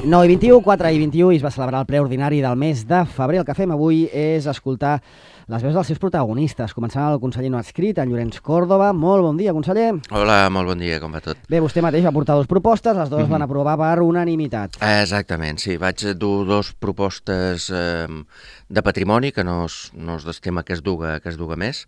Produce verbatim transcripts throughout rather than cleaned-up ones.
nou i vint-i-u, quatre i vint-i-u, i es va celebrar el ple ordinari del mes de febrer. El que fem avui és escoltar les veus dels seus protagonistes. Començant el conseller no adscrit, en Llorenç Córdoba. Molt bon dia, conseller. Hola, molt bon dia, com va tot? Bé, vostè mateix va portar dues propostes, les dues Mhm. van aprovar per unanimitat. Exactament, sí. Vaig dur dos propostes eh, de patrimoni, que no és, no és del tema que es duga, que es duga més.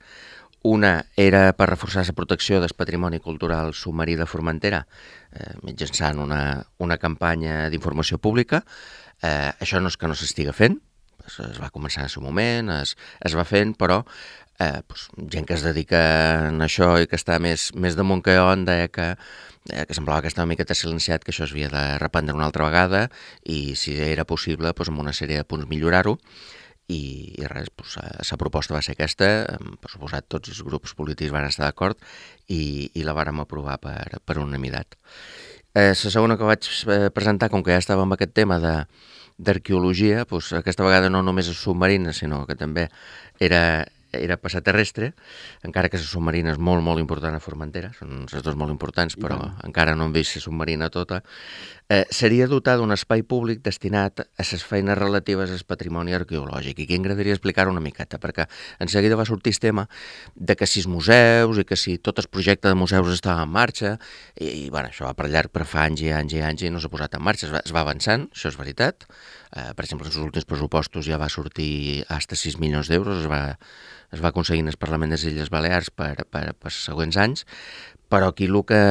Una era per reforçar la protecció del patrimoni cultural submarí de Formentera, eh, mitjançant una, una campanya d'informació pública. Eh, això no és que no s'estiga fent, es, es va començar en el seu moment, es, es va fent, però eh, doncs, gent que es dedica a això i que està més, més damunt que jo en deia que, eh, que semblava que estava una miqueta silenciat, que això s'havia de reprendre una altra vegada i, si era possible, doncs, amb una sèrie de punts millorar-ho. I, i res, doncs, la proposta va ser aquesta, per suposat tots els grups polítics van estar d'acord i, i la vàrem aprovar per, per unanimitat. Eh, la segona que vaig presentar, com que ja estava amb aquest tema de, d'arqueologia, doncs, aquesta vegada no només és submarina, sinó que també era, era passaterrestre, encara que la submarina és molt, molt important a Formentera, són les dues molt importants, però encara no hem vist la submarina tota. Eh, seria dotar d'un espai públic destinat a les feines relatives al patrimoni arqueològic. I aquí m'agradaria explicar-ho una miqueta, perquè en seguida va sortir el tema de que si els museus i que si tot el projecte de museus estava en marxa, i, i bueno, això va per llarg, per fa anys i anys i anys i no s'ha posat en marxa, es va, es va avançant, això és veritat. Eh, per exemple, en els últims pressupostos ja va sortir fins a sis milions d'euros, es va, es va aconseguir en el Parlament de les Illes Balears per, per, per els següents anys, però aquí el que,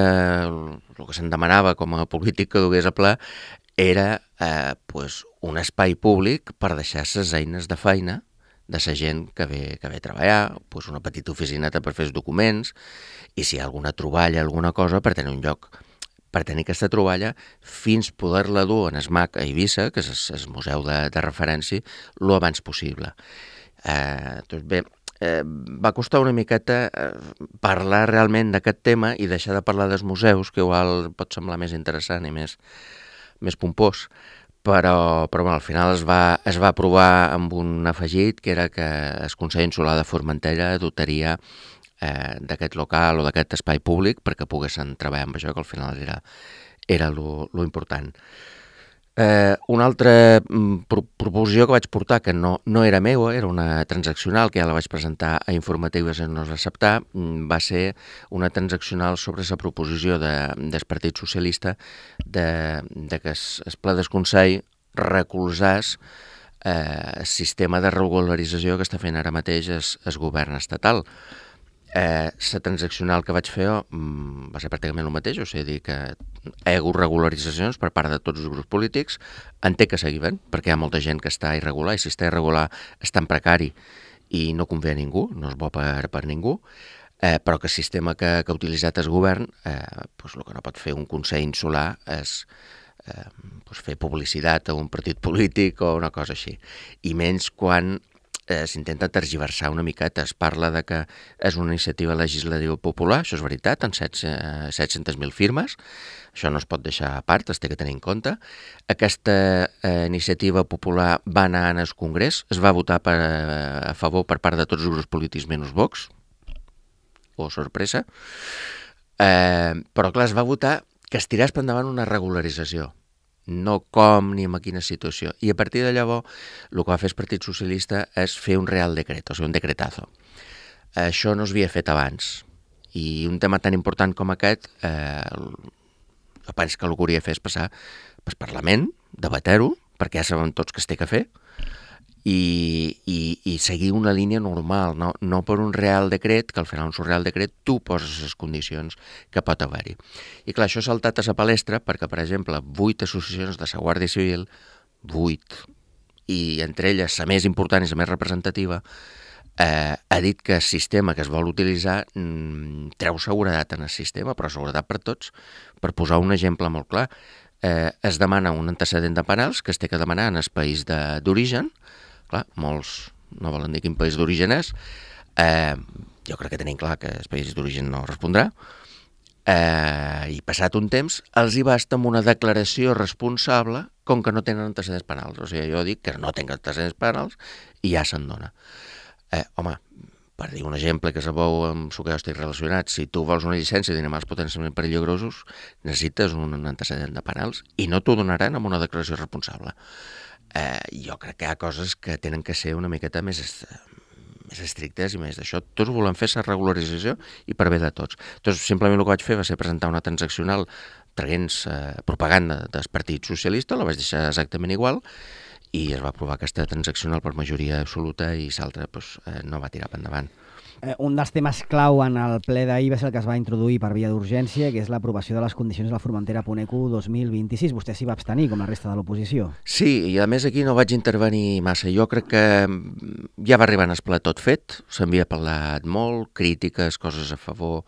el que se'n demanava com a polític que dugués a pla era eh, pues, un espai públic per deixar les eines de feina de la gent que ve, que ve a treballar, pues una petita oficineta per fer els documents, i si hi ha alguna troballa, alguna cosa, per tenir un lloc, per tenir aquesta troballa, fins poder-la dur en el M A C a Eivissa, que és el museu de, de referència, lo abans possible. Eh, doncs bé, Eh, va costar una miqueta eh, parlar realment d'aquest tema i deixar de parlar dels museus, que igual pot semblar més interessant i més, més pompós, però, però bueno, al final es va, es va aprovar amb un afegit, que era que el Consell Insular de Formentera dotaria eh, d'aquest local o d'aquest espai públic perquè poguessin treballar amb això, que al final era, era lo, lo important. Eh, una altra mm, pro proposició que vaig portar, que no, no era meua, era una transaccional, que ja la vaig presentar a informatives i no es va acceptar, mm, va ser una transaccional sobre la proposició de, del Partit Socialista de, de que es, es ple del Consell recolzés eh, el sistema de regularització que està fent ara mateix el, el govern estatal. Eh, la transaccional que vaig fer mm, va ser pràcticament el mateix, o sigui que hi ha hagut regularitzacions per part de tots els grups polítics, en té que seguir ben, perquè hi ha molta gent que està irregular, i si està irregular està en precari i no convé a ningú, no és bo per, per ningú, eh, però que el sistema que, que ha utilitzat el govern, eh, doncs el que no pot fer un Consell Insular és eh, doncs fer publicitat a un partit polític o una cosa així, i menys quan Eh, s'intenta tergiversar una miqueta. Es parla de que és una iniciativa legislativa popular, això és veritat, amb set-centes mil firmes, això no es pot deixar a part, es té que tenir en compte. Aquesta eh, iniciativa popular va anar en el Congrés, es va votar per, a favor per part de tots els grups polítics menys Vox, o sorpresa, eh, però clar, es va votar que es tirés per endavant una regularització, no com ni en quina situació. I a partir de llavors el que va fer el Partit Socialista és fer un real decret, o sigui, un decretazo. Això no s'havia fet abans. I un tema tan important com aquest, eh, jo penso que el que hauria de fer és passar pel Parlament, debater-ho, perquè ja sabem tots que es té que fer, i, i, i seguir una línia normal, no, no per un real decret, que al final un real decret tu poses les condicions que pot haver-hi. I clar, això ha saltat a la palestra perquè, per exemple, vuit associacions de la Guàrdia Civil, vuit, i entre elles la més important i la més representativa, eh, ha dit que el sistema que es vol utilitzar mm, treu seguretat en el sistema, però seguretat per tots. Per posar un exemple molt clar, eh, es demana un antecedent de penals que es té que demanar en el país d'origen. Clar, molts no volen dir quin país d'origen és. Eh, jo crec que tenim clar que el país d'origen no respondrà. Eh, I passat un temps, els hi basta amb una declaració responsable com que no tenen antecedents penals. O sigui, jo dic que no tenen antecedents penals i ja se'n dona. Eh, home, per dir un exemple que sabeu amb el que jo estic relacionat, si tu vols una llicència d'animals potencialment perillosos, necessites un antecedent de penals i no t'ho donaran amb una declaració responsable. Eh, jo crec que hi ha coses que tenen que ser una miqueta més, més estrictes i més d'això. Tots volem fer la regularització i per bé de tots. Doncs simplement el que vaig fer va ser presentar una transaccional traient eh, propaganda del Partit Socialista, la vaig deixar exactament igual i es va aprovar aquesta transaccional per majoria absoluta i l'altra pues, eh, no va tirar per endavant. Eh, un dels temes clau en el ple d'ahir va ser el que es va introduir per via d'urgència, que és l'aprovació de les condicions de la Formentera Punt dos mil vint-i-sis. Vostè s'hi va abstenir, com la resta de l'oposició. Sí, i a més aquí no vaig intervenir massa. Jo crec que ja va arribar en el ple tot fet, s'havia parlat molt, crítiques, coses a favor,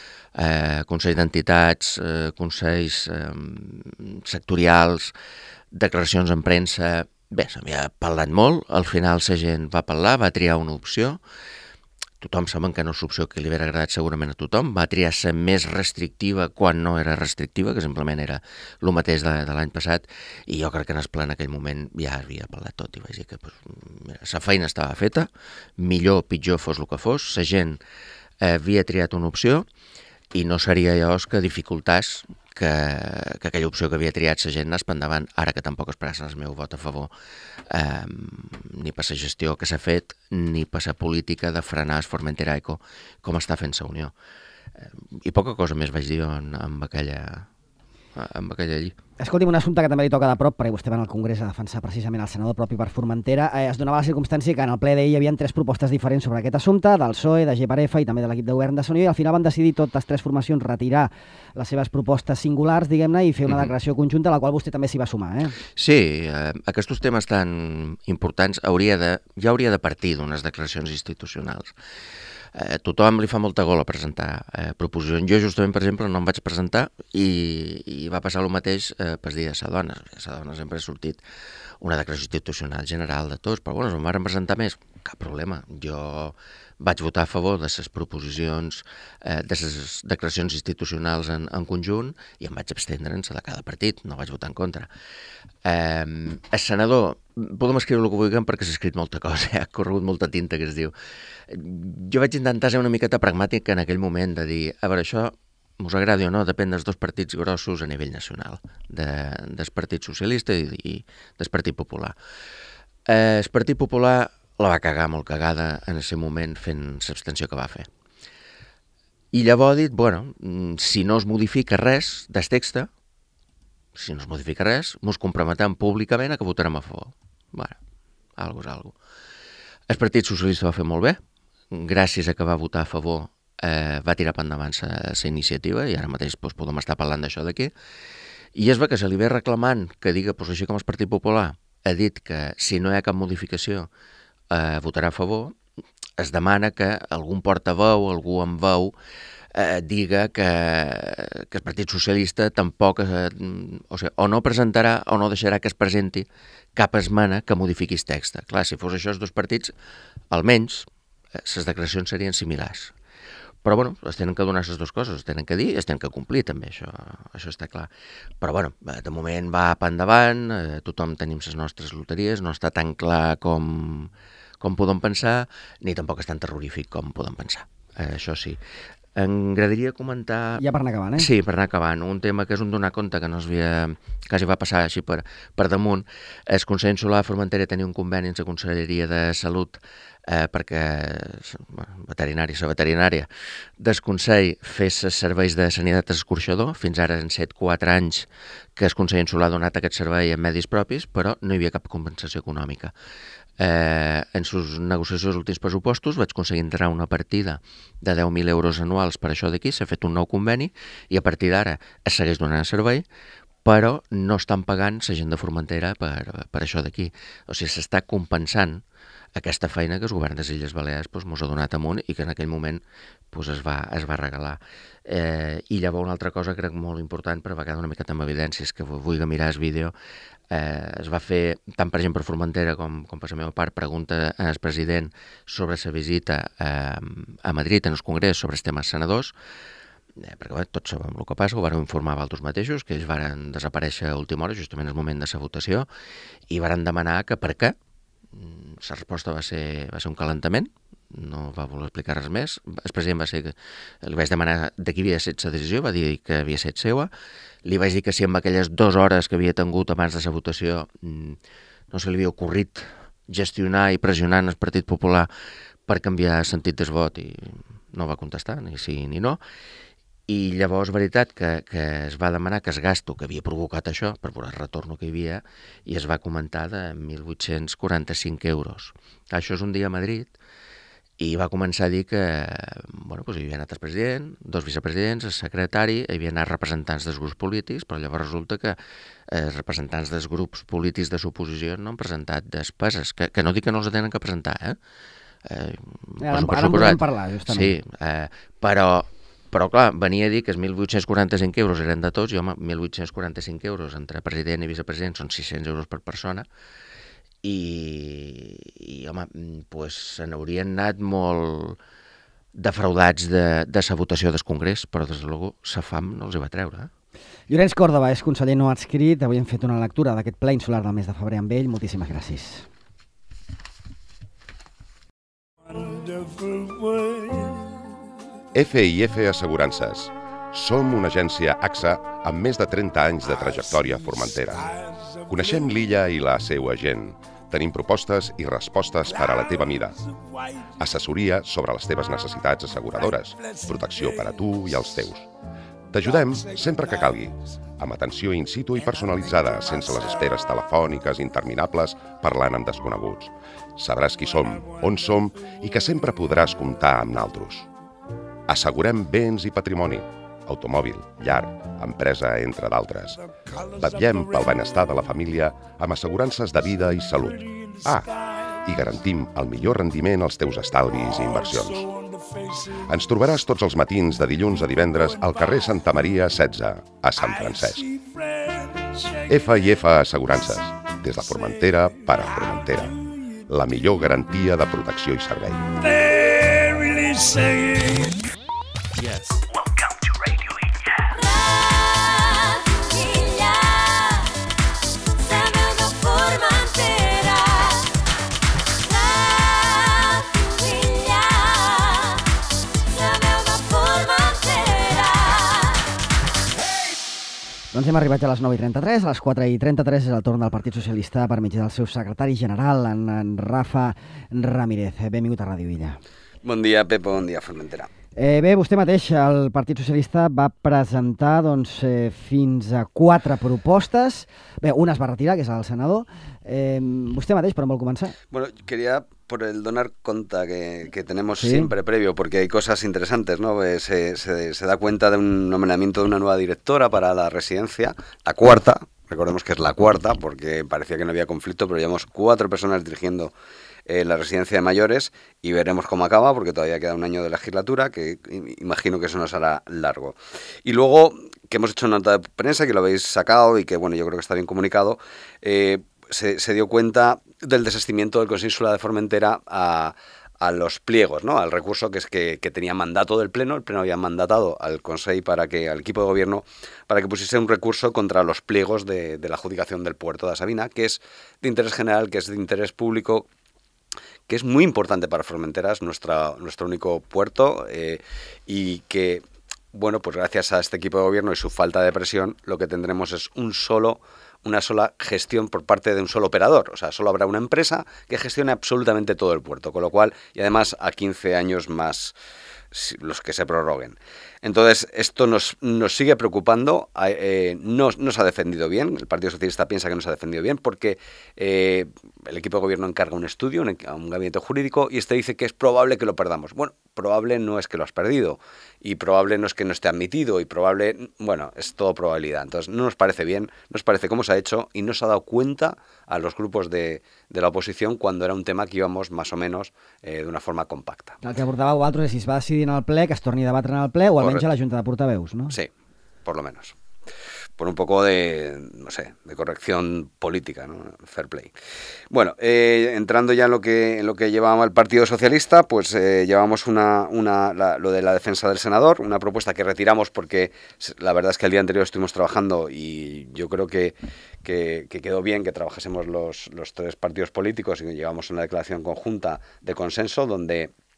eh, Consell d'Entitats, eh, consells eh, sectorials, declaracions en premsa. Bé, s'havia parlat molt, al final la gent va parlar, va triar una opció. Tothom saben que no és l'opció que li hauria agradat segurament a tothom. Va triar ser més restrictiva quan no era restrictiva, que simplement era el mateix de, de l'any passat, i jo crec que en el ple en aquell moment ja havia parlat tot i vaig dir que pues, mira, la feina estava feta, millor o pitjor fos el que fos, la gent eh, havia triat una opció i no seria llavors que dificultàs que, que aquella opció que havia triat la gent anés per endavant, ara que tampoc esperassin el meu vot a favor, eh, ni per la gestió que s'ha fet, ni per la política de frenar el Formentera Eco com està fent la Unió. Eh, I poca cosa més vaig dir en, amb aquella... amb aquella llei. Escolti'm, un assumpte que també li toca de prop, perquè vostè va al Congrés a defensar precisament el senador propi per Formentera. Eh, es donava la circumstància que en el ple d'ahir hi havia tres propostes diferents sobre aquest assumpte, del P S O E, de G per F i també de l'equip de govern de Unió, i al final van decidir totes tres formacions retirar les seves propostes singulars, diguem-ne, i fer una declaració conjunta, a la qual vostè també s'hi va sumar. Eh? Sí, eh, aquests temes tan importants hauria de, ja hauria de partir d'unes declaracions institucionals. Eh, tothom li fa molta gola presentar eh, proposicions. Jo justament, per exemple, no em vaig presentar i, i va passar el mateix eh, per dir a la dona. A la dona sempre ha sortit una declaració institucional general de tots, però bueno, si em van presentar més, cap problema. Jo vaig votar a favor de les proposicions, eh, de les declaracions institucionals en, en conjunt i em vaig abstendre en la de cada partit, no vaig votar en contra. Eh, el senador, podem escriure el que vulguem perquè s'ha escrit molta cosa, eh? Ha corregut molta tinta, que es diu. Jo vaig intentar ser una miqueta pragmàtic en aquell moment, de dir, a veure, això us agradi o no, depèn dels dos partits grossos a nivell nacional, de, del Partit Socialista i, i del Partit Popular. Eh, el Partit Popular la va cagar molt cagada en el seu moment fent l'abstenció que va fer. I llavors ha dit, bueno, si no es modifica res del text, si no es modifica res, mos comprometem públicament a que votarem a favor. Bueno, algo és algo. El Partit Socialista va fer molt bé, gràcies a que va votar a favor eh, va tirar per endavant la iniciativa i ara mateix doncs, podem estar parlant d'això d'aquí. I es va que se li ve reclamant que diga, doncs, així com el Partit Popular ha dit que si no hi ha cap modificació eh, votarà a favor, es demana que algun portaveu, algú amb veu, eh, diga que, que el Partit Socialista tampoc, eh, o sigui, o no presentarà o no deixarà que es presenti cap esmena que modifiqui el text. Clar, si fos això els dos partits, almenys les declaracions serien similars. Però, bueno, es tenen que donar les dues coses, es tenen que dir i es tenen que complir, també, això, això està clar. Però, bueno, de moment va per endavant, eh, tothom tenim les nostres loteries, no està tan clar com, com podem pensar, ni tampoc és tan terrorífic com podem pensar. Eh, això sí. M'agradaria comentar... Ja per anar acabant, eh? Sí, per anar acabant. Un tema que és un donar compte que no es havia... quasi va passar així per, per damunt. El Consell Insular de Formentera tenia un conveni amb la Conselleria de Salut eh, perquè bueno, veterinari, la veterinària del Consell fes els serveis de sanitat escorxador. Fins ara han set quatre anys que el Consell Insular ha donat aquest servei en medis propis, però no hi havia cap compensació econòmica. Eh, en les negociacions dels últims pressupostos vaig aconseguir entrar una partida de deu mil euros anuals per això d'aquí, s'ha fet un nou conveni i a partir d'ara es segueix donant servei, però no estan pagant la gent de Formentera per, per això d'aquí. O sigui, s'està compensant aquesta feina que el govern de les Illes Balears doncs, mos ha donat amunt i que en aquell moment doncs, es, va, es va regalar. Eh, I llavors una altra cosa crec molt important, però va quedar una mica amb evidències, que vulgui mirar el vídeo, eh, es va fer, tant per exemple per Formentera com, com per la meva part, pregunta al president sobre la visita eh, a Madrid en el Congrés sobre els temes senadors, eh, perquè bé, tots sabem el que passa, ho vàrem informar vosaltres mateixos, que ells varen desaparèixer a última hora, justament al moment de la votació, i varen demanar que per què. La resposta va ser, va ser un calentament no va voler explicar res més. El president va ser... Li vaig demanar de qui havia estat la decisió, va dir que havia estat seva. Li vaig dir que si amb aquelles dues hores que havia tingut abans de la votació no se li havia ocorrit gestionar i pressionar el Partit Popular per canviar el sentit del vot, i no va contestar, ni sí ni no. I llavors, veritat, que, que es va demanar que el gasto que havia provocat això, per veure el retorn que hi havia, i es va comentar de mil vuit-cents quaranta-cinc euros. Això és un dia a Madrid, i va començar a dir que bueno, doncs hi havia anat el president, dos vicepresidents, el secretari, hi havia anat representants dels grups polítics, però llavors resulta que els representants dels grups polítics de l'oposició no han presentat despeses, que, que no dic que no els tenen que presentar, eh? eh ara en podem parlar, justament. Sí, eh, però... Però, clar, venia a dir que els mil vuit-cents quaranta-cinc euros eren de tots, i, home, mil vuit-cents quaranta-cinc euros entre president i vicepresident són sis-cents euros per persona, i, i home, pues, se n'haurien anat molt defraudats de, de la votació del Congrés, però, des de luego, la fam no els hi va treure. Eh? Llorenç Còrdova és conseller no adscrit. Avui hem fet una lectura d'aquest ple insular del mes de febrer amb ell. Moltíssimes gràcies. F I F Assegurances. Som una agència A X A amb més de trenta anys de trajectòria a Formentera. Coneixem l'illa i la seua gent. Tenim propostes i respostes per a la teva mida. Assessoria sobre les teves necessitats asseguradores. Protecció per a tu i els teus. T'ajudem sempre que calgui, amb atenció in situ i personalitzada, sense les esperes telefòniques interminables parlant amb desconeguts. Sabràs qui som, on som i que sempre podràs comptar amb naltros. Assegurem béns i patrimoni, automòbil, llar, empresa, entre d'altres. Vetllem pel benestar de la família amb assegurances de vida i salut. Ah, i garantim el millor rendiment als teus estalvis i inversions. Ens trobaràs tots els matins de dilluns a divendres al carrer Santa Maria setze, a Sant Francesc. F I F Assegurances, des de Formentera per a Formentera. La millor garantia de protecció i servei. Yes. Welcome to Radio Illa. Radio Illa. La veu de Formentera. Radio Illa. La veu de Formentera. Doncs hem arribat a les nou i trenta-tres, a les quatre i trenta-tres és el torn del Partit Socialista per mitjà del seu secretari general, en, en Rafa Ramírez. Benvingut a Ràdio Illa. Bon dia, Pepo, bon dia, Formentera. Eh, bé, vostè mateix, el Partit Socialista va presentar doncs, eh, fins a quatre propostes. Bé, una es va retirar, que és el senador. Eh, vostè mateix, per on vol començar? Bueno, quería por el donar cuenta que, que tenemos ¿Sí? siempre previo, porque hay cosas interesantes, ¿no? Eh, se, se, se da cuenta de un nombramiento de una nueva directora para la residencia, la cuarta, recordemos que es la cuarta, porque parecía que no había conflicto, pero llevamos cuatro personas dirigiendo Eh, la residencia de mayores y veremos cómo acaba, porque todavía queda un año de legislatura, que imagino que eso nos hará largo. Y luego, que hemos hecho una nota de prensa, que lo habéis sacado y que, bueno, yo creo que está bien comunicado, eh, se, se dio cuenta del desistimiento del Consejo Insular de Formentera a, a los pliegos, ¿no? Al recurso que es que, que tenía mandato del Pleno. El Pleno había mandatado al Consejo para que, al equipo de gobierno, para que pusiese un recurso contra los pliegos de, de la adjudicación del puerto de Sabina, que es de interés general, que es de interés público, que es muy importante para Formentera, es nuestra, nuestro único puerto eh, y que, bueno, pues gracias a este equipo de gobierno y su falta de presión, lo que tendremos es un solo, una sola gestión por parte de un solo operador. O sea, solo habrá una empresa que gestione absolutamente todo el puerto, con lo cual, y además a quince años más los que se prorroguen. Entonces, esto nos, nos sigue preocupando, eh, no, no se ha defendido bien, el Partido Socialista piensa que no se ha defendido bien porque eh, el equipo de gobierno encarga un estudio un, a un gabinete jurídico y este dice que es probable que lo perdamos. Bueno, probable no es que lo has perdido y probable no es que no esté admitido y probable, bueno, es todo probabilidad. Entonces, no nos parece bien, no nos parece cómo se ha hecho y no se ha dado cuenta a los grupos de, de la oposición cuando era un tema que íbamos más o menos eh, de una forma compacta. El que abordàveu vosaltres és si es va decidir en el ple, que es torni a debatre en el ple o almenys Correcte. a la Junta de Portaveus, ¿no? Sí, por lo menos. Por un poco de, no sé, de corrección política, ¿no? Fair play. Bueno, eh, entrando ya en lo que en lo que llevaba el Partido Socialista, pues eh, llevamos una, una la, lo de la defensa del senador, una propuesta que retiramos porque la verdad es que el día anterior estuvimos trabajando y yo creo que, que, que quedó bien que trabajásemos los, los tres partidos políticos y que llevamos una declaración conjunta de consenso donde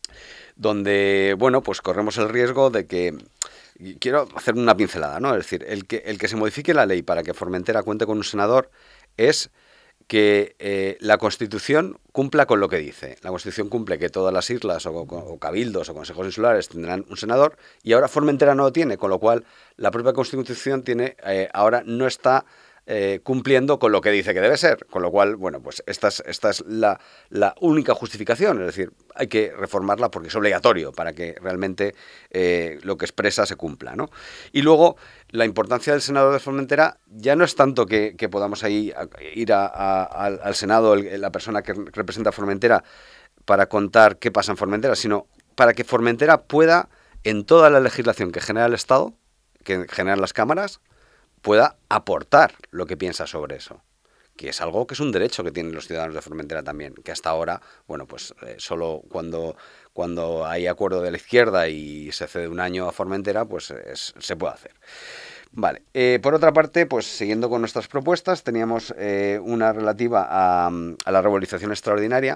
donde, bueno, pues corremos el riesgo de que, y quiero hacer una pincelada, ¿no? Es decir, el que, el que se modifique la ley para que Formentera cuente con un senador es que eh, la Constitución cumpla con lo que dice. La Constitución cumple que todas las islas o, o cabildos o consejos insulares tendrán un senador y ahora Formentera no lo tiene, con lo cual la propia Constitución tiene eh, ahora no está eh, cumpliendo con lo que dice que debe ser. Con lo cual, bueno, pues esta es, esta es la, la única justificación. Es decir, hay que reformarla porque es obligatorio para que realmente eh, lo que expresa se cumpla, ¿no? Y luego, la importancia del senador de Formentera ya no es tanto que, que podamos ahí a, ir a, a, al, al Senado, el, la persona que representa a Formentera, para contar qué pasa en Formentera, sino para que Formentera pueda, en toda la legislación que genera el Estado, que generan las cámaras, pueda aportar lo que piensa sobre eso, que es algo que es un derecho que tienen los ciudadanos de Formentera también, que hasta ahora, bueno, pues eh, solo cuando, cuando hay acuerdo de la izquierda y se cede un año a Formentera, pues es, se puede hacer. Vale, eh, por otra parte, pues siguiendo con nuestras propuestas, teníamos eh, una relativa a, a la regularización extraordinaria.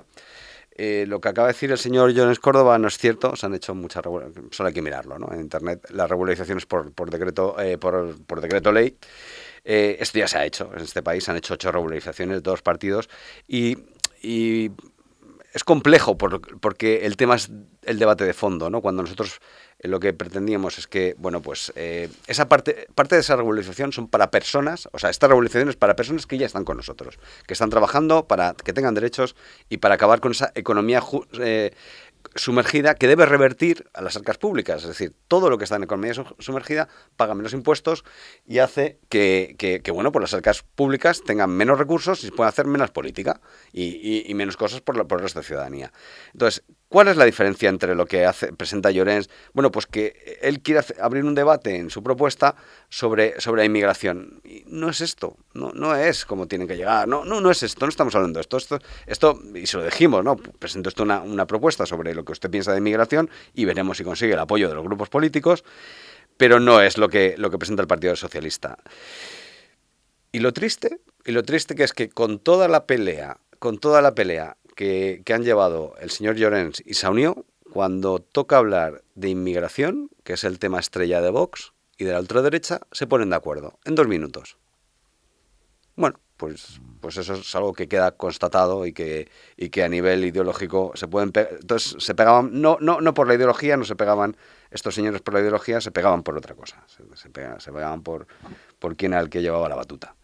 Eh, lo que acaba de decir el señor Llorens Córdoba no es cierto, se han hecho muchas, solo hay que mirarlo, ¿no? En internet, las regularizaciones por, por decreto eh, por, por decreto ley. Eh, esto ya se ha hecho en este país, se han hecho ocho regularizaciones de todos los partidos y, y es complejo por, porque el tema es el debate de fondo, ¿no? Cuando nosotros eh, lo que pretendíamos es que, bueno, pues eh, esa parte, parte de esa regularización son para personas, o sea, esta regularización es para personas que ya están con nosotros, que están trabajando para que tengan derechos y para acabar con esa economía ju- eh, sumergida que debe revertir a las arcas públicas. Es decir, todo lo que está en economía sumergida paga menos impuestos y hace que, que, que bueno, pues las arcas públicas tengan menos recursos y se puedan hacer menos política y, y, y menos cosas por, la, por el resto de ciudadanía. Entonces, ¿cuál es la diferencia entre lo que hace, presenta Llorens? Bueno, pues que él quiere hacer, abrir un debate en su propuesta sobre, sobre la inmigración. Y no es esto, no, no es como tienen que llegar, no, no, no es esto, no estamos hablando de esto, esto, esto y se lo dijimos, ¿no? Presento esto una, una propuesta sobre lo que usted piensa de inmigración y veremos si consigue el apoyo de los grupos políticos, pero no es lo que, lo que presenta el Partido Socialista. Y lo triste, y lo triste que es que con toda la pelea, con toda la pelea que, que han llevado el señor Llorens y Saunió, cuando toca hablar de inmigración, que es el tema estrella de Vox y de la ultraderecha, se ponen de acuerdo en dos minutos. Bueno, pues, pues eso es algo que queda constatado y que, y que a nivel ideológico se pueden pegar. Entonces se pegaban, no, no, no por la ideología, no se pegaban estos señores por la ideología, se pegaban por otra cosa, se, se, pegaban, se pegaban por, por quién era el que llevaba la batuta.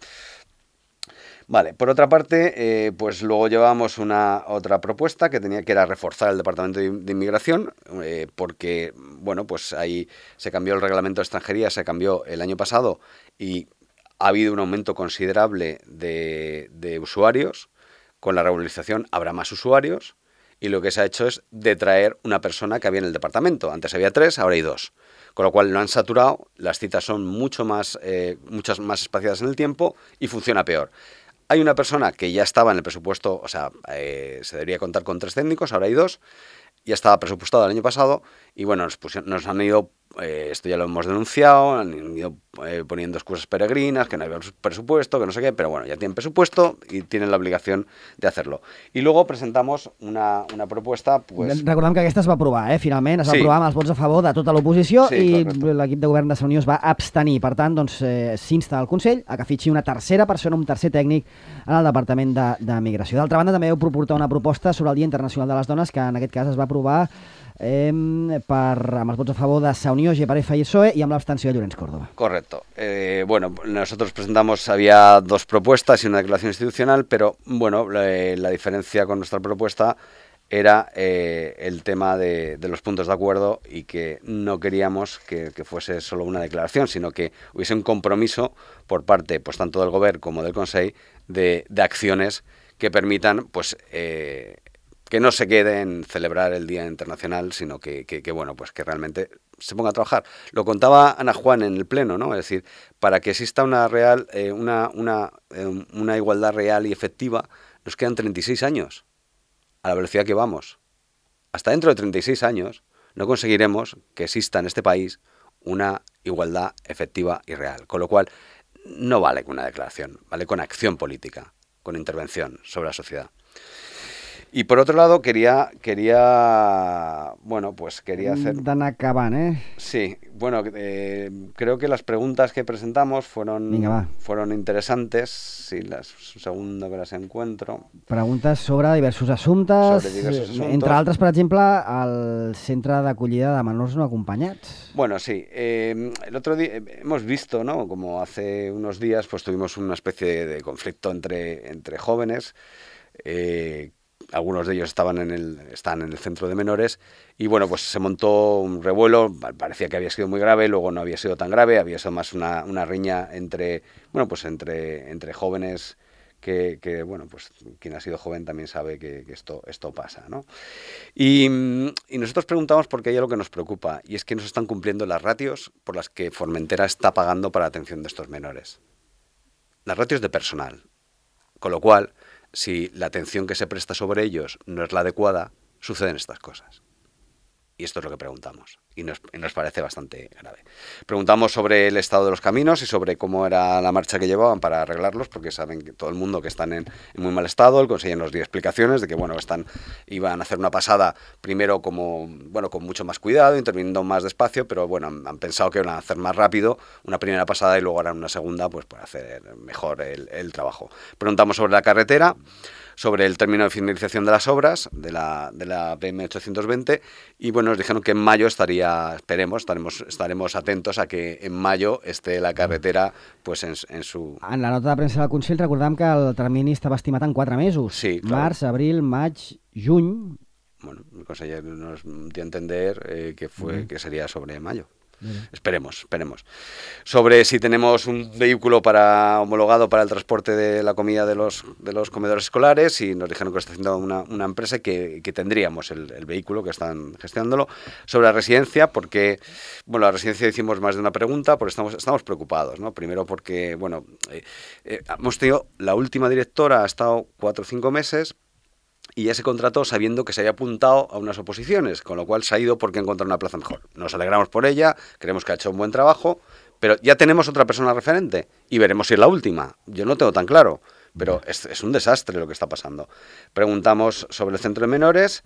Vale, por otra parte, eh, pues luego llevábamos una otra propuesta que tenía que era reforzar el Departamento de, de Inmigración, eh, porque, bueno, pues ahí se cambió el reglamento de extranjería, se cambió el año pasado y ha habido un aumento considerable de, de usuarios. Con la regularización habrá más usuarios y lo que se ha hecho es detraer una persona que había en el departamento. Antes había tres, ahora hay dos. Con lo cual lo han saturado, las citas son mucho más, eh, muchas más espaciadas en el tiempo y funciona peor. Hay una persona que ya estaba en el presupuesto, o sea, eh, se debería contar con tres técnicos, ahora hay dos, ya estaba presupuestado el año pasado y bueno, nos, pusieron, nos han ido, eh, esto ya lo hemos denunciado, han ido eh, poniendo excusas peregrinas, que no había presupuesto, que no sé qué, pero bueno, ya tienen presupuesto y tienen la obligación de hacerlo. I luego presentamos una, una propuesta, pues... Recordem que aquesta es va aprovar, eh? Finalment, es va sí. aprovar amb els vots a favor de tota l'oposició sí, i correcte. l'equip de govern de Saunió es va abstenir. Per tant, doncs, eh, s'insta al Consell a que fitxi una tercera persona, un tercer tècnic en el Departament de, de Migració. D'altra banda, també heu proportat una proposta sobre el Dia Internacional de les Dones, que en aquest cas es va aprovar eh, per, amb els vots a favor de Saunió, Geparefa i P S O E i amb l'abstenció de Llorens Córdoba. Correcto. Eh, bueno, nosotros presentamos, había dos propuestas y una declaración institucional, pero bueno, la, la diferencia con nuestra propuesta era eh, el tema de, de los puntos de acuerdo y que no queríamos que, que fuese solo una declaración, sino que hubiese un compromiso por parte, pues tanto del Gobierno como del Consell, de, de acciones que permitan, pues, eh, que no se quede en celebrar el Día Internacional, sino que, que, que, bueno, pues que realmente se ponga a trabajar. Lo contaba Ana Juan en el Pleno, ¿no? Es decir, para que exista una real, eh, una, una, eh, una igualdad real y efectiva, nos quedan treinta y seis años, a la velocidad que vamos. Hasta dentro de treinta y seis años no conseguiremos que exista en este país una igualdad efectiva y real. Con lo cual, no vale con una declaración, vale con acción política, con intervención sobre la sociedad. Y por otro lado, quería, quería bueno, pues quería hacer... D'anar acabant, eh? Sí, bueno, eh, creo que las preguntas que presentamos fueron, Vinga, va. fueron interesantes. Sí, las, un segundo que las encuentro. Preguntes sobre diversos assumptes, Sobre diversos asuntos. entre altres, per exemple, el centre d'acollida de menors no acompanyats. Bueno, sí. Eh, el otro día eh, hemos visto, ¿no? Como hace unos días, pues tuvimos una especie de, de conflicto entre, entre jóvenes. Eh, algunos de ellos estaban en el, están en el centro de menores y bueno, pues se montó un revuelo, parecía que había sido muy grave, luego no había sido tan grave, había sido más una, una riña entre, bueno, pues entre, entre jóvenes que, que, bueno, pues quien ha sido joven también sabe que, que esto, esto pasa, ¿no? Y, y nosotros preguntamos por qué hay algo que nos preocupa y es que no se están cumpliendo las ratios por las que Formentera está pagando para la atención de estos menores. Las ratios de personal, con lo cual, si la atención que se presta sobre ellos no es la adecuada, suceden estas cosas. Y esto es lo que preguntamos. Y nos, y nos parece bastante grave. Preguntamos sobre el estado de los caminos y sobre cómo era la marcha que llevaban para arreglarlos, porque saben que todo el mundo que están en, en muy mal estado. El conseller nos dio explicaciones de que bueno, están, iban a hacer una pasada primero como, bueno, con mucho más cuidado, interviniendo más despacio, pero bueno, han, han pensado que iban a hacer más rápido una primera pasada y luego harán una segunda pues para hacer mejor el, el trabajo. Preguntamos sobre la carretera, sobre el término de finalización de las obras de la, de la P M ochocientos veinte y bueno, nos dijeron que en mayo estaría, esperemos, estaremos, estaremos atentos a que en mayo esté la carretera pues en, en su... En la nota de premsa del Consell recordàvem que el termini estava estimat en quatre mesos. Sí, claro. Març, abril, maig, juny... Bueno, el conseller nos dio a entender eh, que, fue, Mm. que sería sobre mayo. Bien. Esperemos, esperemos. Sobre si tenemos un vehículo para homologado para el transporte de la comida de los, de los comedores escolares y nos dijeron que lo está haciendo una, una empresa y que, que tendríamos el, el vehículo, que están gestionándolo. Sobre la residencia, porque, bueno, la residencia hicimos más de una pregunta, porque estamos, estamos preocupados, ¿no? Primero porque, bueno, eh, eh, hemos tenido, la última directora ha estado cuatro o cinco meses, y ya se contrató sabiendo que se había apuntado a unas oposiciones, con lo cual se ha ido porque encontró una plaza mejor. Nos alegramos por ella, creemos que ha hecho un buen trabajo, pero ya tenemos otra persona referente y veremos si es la última. Yo no tengo tan claro, pero es, es un desastre lo que está pasando. Preguntamos sobre el centro de menores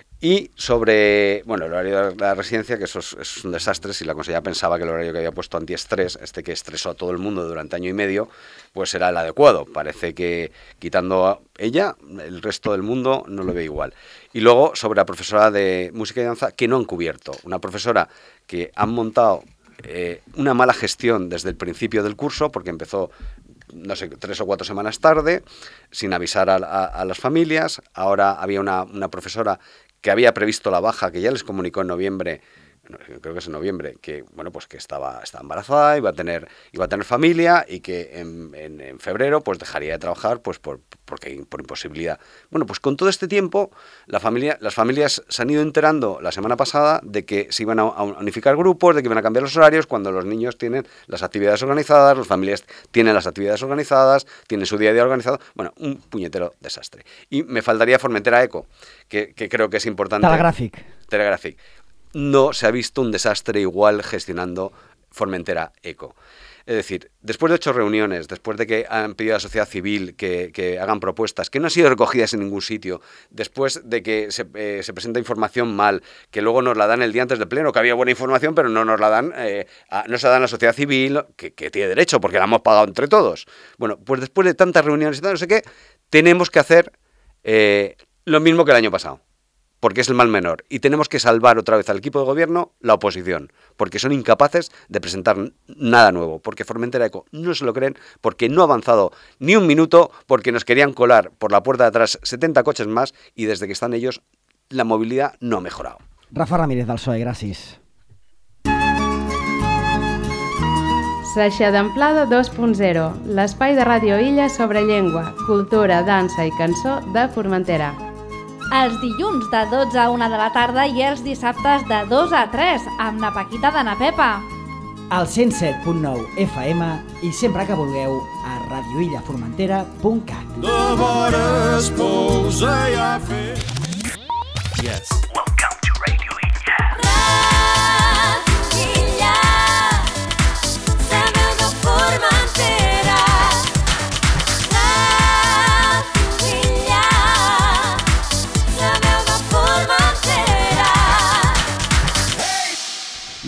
y sobre, bueno, el horario de la residencia, que eso es, es un desastre. Si la consejera pensaba que el horario que había puesto antiestrés, este que estresó a todo el mundo durante año y medio, pues era el adecuado. Parece que quitando a ella, el resto del mundo no lo ve igual. Y luego sobre la profesora de música y danza que no han cubierto. Una profesora que han montado eh, una mala gestión desde el principio del curso, porque empezó, no sé, tres o cuatro semanas tarde, sin avisar a, a, a las familias. Ahora había una, una profesora que había previsto la baja, que ya les comunicó en noviembre, creo que es en noviembre, que bueno, pues que estaba, estaba embarazada, iba a tener, iba a tener familia y que en, en, en febrero pues dejaría de trabajar pues por, porque, por imposibilidad. Bueno, pues con todo este tiempo la familia, las familias se han ido enterando la semana pasada de que se iban a, a unificar grupos, de que iban a cambiar los horarios cuando los niños tienen las actividades organizadas, las familias tienen las actividades organizadas, tienen su día a día organizado. Bueno, un puñetero desastre. Y me faltaría Formentera Eco, que, que creo que es importante. Telegràfic. Telegràfic. No se ha visto un desastre igual gestionando Formentera Eco. Es decir, después de ocho reuniones, después de que han pedido a la sociedad civil que, que hagan propuestas que no han sido recogidas en ningún sitio, después de que se, eh, se presenta información mal, que luego nos la dan el día antes del pleno, que había buena información, pero no nos la dan, eh, a, no se la dan a la sociedad civil, que, que tiene derecho, porque la hemos pagado entre todos. Bueno, pues después de tantas reuniones y tal, no sé qué, tenemos que hacer eh, lo mismo que el año pasado, porque es el mal menor. Y tenemos que salvar otra vez al equipo de gobierno la oposición, porque son incapaces de presentar nada nuevo, porque Formentera Eco no se lo creen, porque no ha avanzado ni un minuto, porque nos querían colar por la puerta de atrás setenta coches más y desde que están ellos la movilidad no ha mejorado. Rafa Ramírez, del P S O E, gràcies. Saixa d'Amplada dos punt zero, l'espai de Ràdio Illa sobre llengua, cultura, dansa i cançó de Formentera. Els dilluns de dotze a una de la tarda i els dissabtes de dos a tres amb na Paquita de na Pepa. Al cent set punt nou F M i sempre que vulgueu a radioillaformentera punt cat. De vores pose ja fer. Yes. Welcome to Radio Illa. Radio Illa, la veu de Formentera. Radio Illa,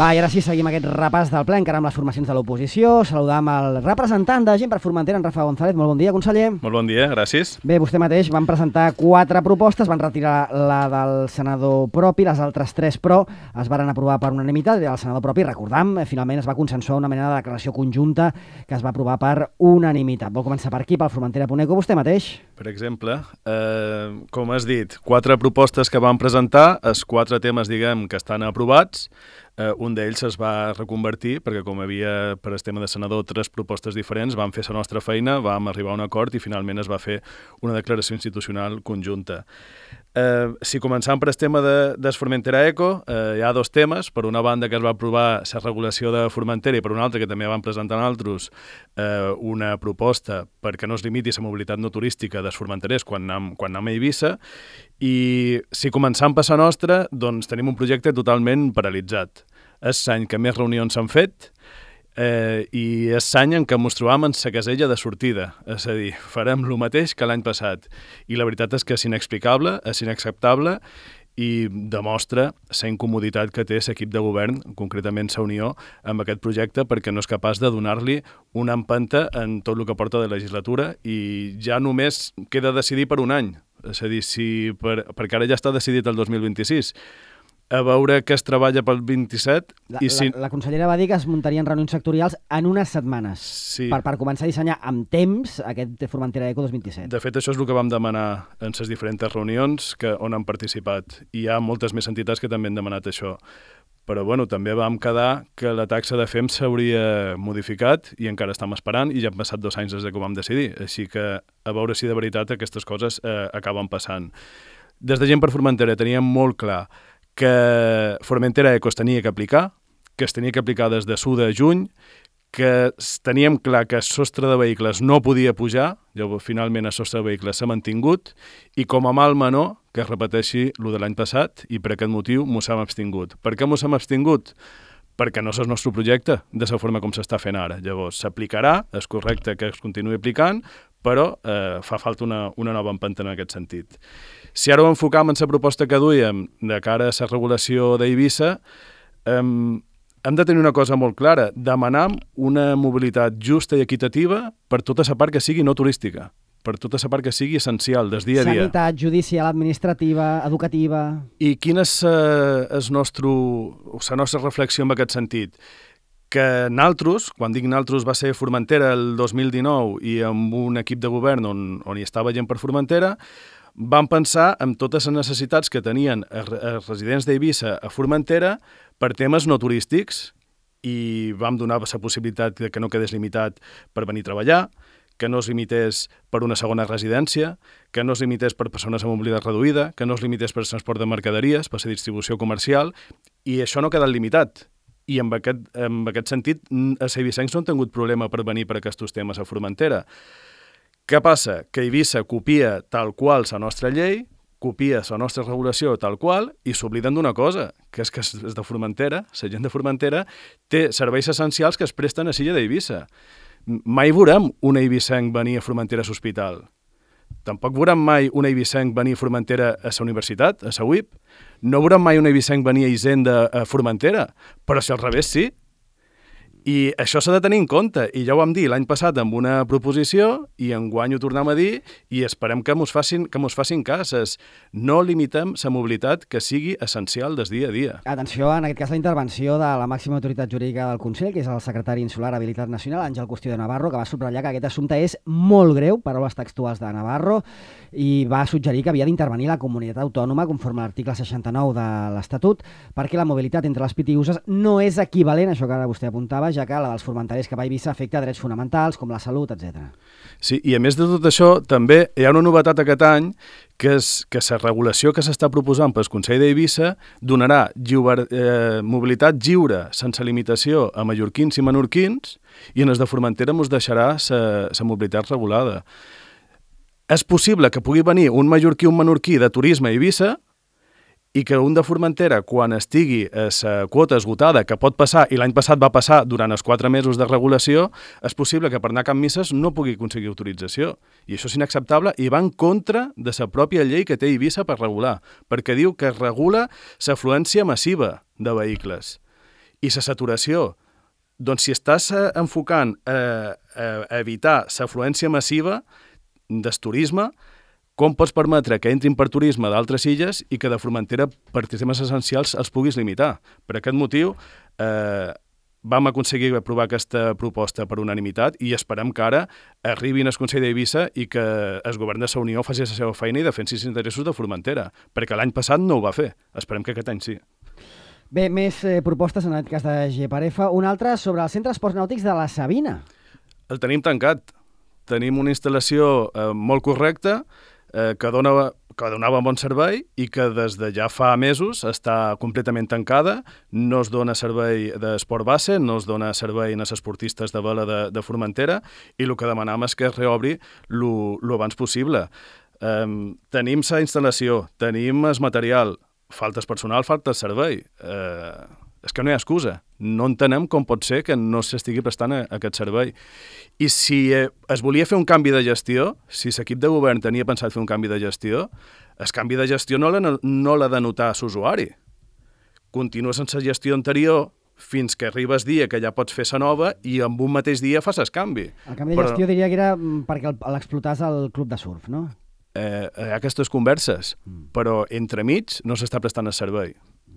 Va, i ara sí, seguim aquest repàs del ple, encara amb les formacions de l'oposició. Saludam el representant de Gent per Formentera, en Rafa González. Molt bon dia, conseller. Molt bon dia, gràcies. Bé, vostè mateix van presentar quatre propostes, van retirar la del senador propi, les altres tres, però, es varen aprovar per unanimitat. El senador propi, recordam, finalment es va consensuar una mena de declaració conjunta que es va aprovar per unanimitat. Vol començar per aquí, pel Formentera punt eco, vostè mateix? Per exemple, eh, com has dit, quatre propostes que van presentar, els quatre temes, diguem, que estan aprovats. Uh, un d'ells es va reconvertir perquè com havia per el tema de senador tres propostes diferents, vam fer la nostra feina, vam arribar a un acord i finalment es va fer una declaració institucional conjunta. Uh, si començam per el tema de, de Formentera Eco, uh, hi ha dos temes. Per una banda que es va aprovar la regulació de Formentera i per una altra que també van presentar altres uh, una proposta perquè no es limiti la mobilitat no turística dels formenterers quan anem, quan anem a Eivissa. I si començam per la nostra, doncs tenim un projecte totalment paralitzat. És l'any que més reunions s'han fet eh, i és l'any en què ens trobam en la casella de sortida. És a dir, farem el mateix que l'any passat. I la veritat és que és inexplicable, és inacceptable i demostra la incomoditat que té l'equip de govern, concretament la Unió, amb aquest projecte perquè no és capaç de donar-li una empenta en tot el que porta de legislatura i ja només queda decidir per un any. És a dir, si per, perquè ara ja està decidit el dos mil vint-i-sis, a veure què es treballa pel vint-i-set. La, i si... la, la consellera va dir que es muntarien reunions sectorials en unes setmanes sí. per, per començar a dissenyar amb temps aquest Formentera Eco dos mil vint-i-set. De fet, això és el que vam demanar en les diferents reunions que, on han participat. I hi ha moltes més entitats que també han demanat això. Però bueno, també vam quedar que la taxa de F E M s'hauria modificat i encara estem esperant i ja han passat dos anys des que ho vam decidir. Així que a veure si de veritat aquestes coses eh, acaben passant. Des de Gent per Formentera teníem molt clar que Formentera Eco es tenia que aplicar, que es tenia que aplicar des de l'u de juny, que teníem clar que el sostre de vehicles no podia pujar, llavors finalment el sostre de vehicles s'ha mantingut, i com a mal menor, que es repeteixi el de l'any passat, i per aquest motiu mos hem abstingut. Per què mos hem abstingut? Perquè no és el nostre projecte, de la forma com s'està fent ara. Llavors, s'aplicarà, és correcte que es continuï aplicant, però eh, fa falta una, una nova empenta en aquest sentit. Si ara ho enfocam en la proposta que duíem de cara a la regulació d'Eivissa, eh, hem de tenir una cosa molt clara. Demanam una mobilitat justa i equitativa per tota la part que sigui no turística, per tota la part que sigui essencial, des dia a dia. Sanitat, judicial, administrativa, educativa... I quina és eh, el nostre, la nostra reflexió en aquest sentit? Que naltros, quan dic naltros va ser Formentera el dos mil dinou i amb un equip de govern on, on hi estava Gent per Formentera, vam pensar en totes les necessitats que tenien els residents d'Eivissa a Formentera per temes no turístics i vam donar la possibilitat que no quedés limitat per venir a treballar, que no es limités per una segona residència, que no es limités per persones amb mobilitat reduïda, que no es limités per transport de mercaderies, per la distribució comercial, i això no ha quedat limitat. I en aquest, en aquest sentit, els eivissencs no han tingut problema per venir per aquests temes a Formentera. Què passa? Que Eivissa copia tal qual la nostra llei, copia la nostra regulació tal qual i s'obliden d'una cosa, que és que és de Formentera, la gent de Formentera té serveis essencials que es presten a l'illa d'Eivissa. Mai veurem un eivissenc venir a Formentera a l'hospital. Tampoc veurem mai un eivissenc venir a Formentera a la universitat, a la U I P. No veurem mai un eivissenc venir a Hisenda a Formentera, però si al revés sí. I això s'ha de tenir en compte, i ja ho vam dir l'any passat amb una proposició, i enguany ho tornem a dir, i esperem que mos facin, que mos facin cases. No limitem la mobilitat que sigui essencial des dia a dia. Atenció, en aquest cas, la intervenció de la màxima autoritat jurídica del Consell, que és el secretari insular Habilitat Nacional, Àngel Costío de Navarro, que va subratllar que aquest assumpte és molt greu, paraules textuals de Navarro, i va suggerir que havia d'intervenir la comunitat autònoma, conforme a l'article seixanta-nou de l'Estatut, perquè la mobilitat entre les pitiuses no és equivalent, això que ara vostè apuntava, ja que la dels formenterers cap a Eivissa afecta drets fonamentals, com la salut, etcètera. Sí, i a més de tot això, també hi ha una novetat aquest any, que és que la regulació que s'està proposant pel Consell d'Eivissa donarà lliure, eh, mobilitat lliure, sense limitació, a mallorquins i menorquins, i en els de Formentera ens deixarà la mobilitat regulada. És possible que pugui venir un mallorquí o un menorquí de turisme a Eivissa i que un de Formentera, quan estigui a la quota esgotada, que pot passar, i l'any passat va passar durant els quatre mesos de regulació, és possible que per anar a Can Misses no pugui aconseguir autorització. I això és inacceptable i va en contra de la pròpia llei que té Eivissa per regular, perquè diu que regula l'afluència massiva de vehicles. I la saturació, doncs si estàs enfocant a, a, a evitar l'afluència massiva del turisme, com pots permetre que entrin per turisme d'altres illes i que de Formentera, per temes essencials, els puguis limitar? Per aquest motiu, eh, vam aconseguir aprovar aquesta proposta per unanimitat i esperem que ara arribin al Consell d'Eivissa i que el govern de la Unió faci la seva feina i defensi els interessos de Formentera, perquè l'any passat no ho va fer. Esperem que aquest any sí. Bé, més eh, propostes en aquest cas de Geparefa. Una altra sobre el Centre d'Esports Nàutics de la Sabina. El tenim tancat. Tenim una instal·lació eh, molt correcta, eh, que dona que donava bon servei i que des de ja fa mesos està completament tancada, no es dona servei d'esport base, no es dona servei als esportistes de vela de, de Formentera i el que demanam és que es reobri el abans possible. Um, tenim la instal·lació, tenim el material, faltes personal, falta servei. Uh, és que no hi ha excusa. No entenem com pot ser que no s'estigui prestant a, a aquest servei. I si eh, es volia fer un canvi de gestió, si l'equip de govern tenia pensat fer un canvi de gestió, el canvi de gestió no l'ha no de notar l'usuari. Continua sense gestió anterior fins que arriba el dia que ja pots fer la nova i en un mateix dia fas el canvi. El canvi de Però... gestió diria que era perquè l'explotàs al club de surf, no? Eh, hi ha aquestes converses, mm. però entremig no s'està prestant el servei.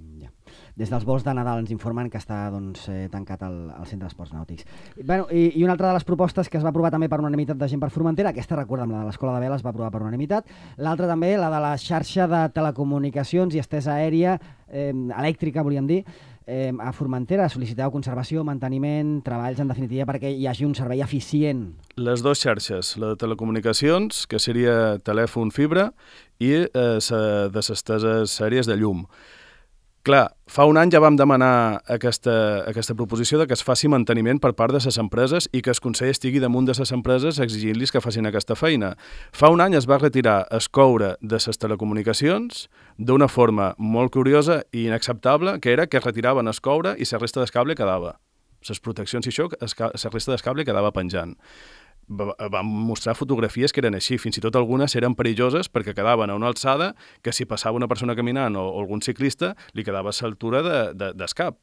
Des dels vols de Nadal ens informen que està doncs, eh, tancat el, el Centre d'Esports Nàutics. Bueno, i, I una altra de les propostes que es va aprovar també per unanimitat de gent per Formentera, aquesta, recorda'm, la de l'Escola de Vela es va aprovar per unanimitat, l'altra també, la de la xarxa de telecomunicacions i estesa aèria eh, elèctrica, volíem dir, eh, a Formentera. Sol·liciteu conservació, manteniment, treballs, en definitiva, perquè hi hagi un servei eficient. Les dues xarxes, la de telecomunicacions, que seria telèfon fibra, i eh, de les esteses aèries de llum. Clar, fa un any ja vam demanar aquesta, aquesta proposició de que es faci manteniment per part de les empreses i que el Consell estigui damunt de les empreses exigint-los que facin aquesta feina. Fa un any es va retirar el coure de les telecomunicacions d'una forma molt curiosa i inacceptable, que era que retiraven el coure i la resta del cable quedava. Les proteccions i això, la resta del cable quedava penjant. Vam mostrar fotografies que eren així, fins i tot algunes eren perilloses perquè quedaven a una alçada que si passava una persona caminant o, o algun ciclista li quedava a l'altura de, de, del cap.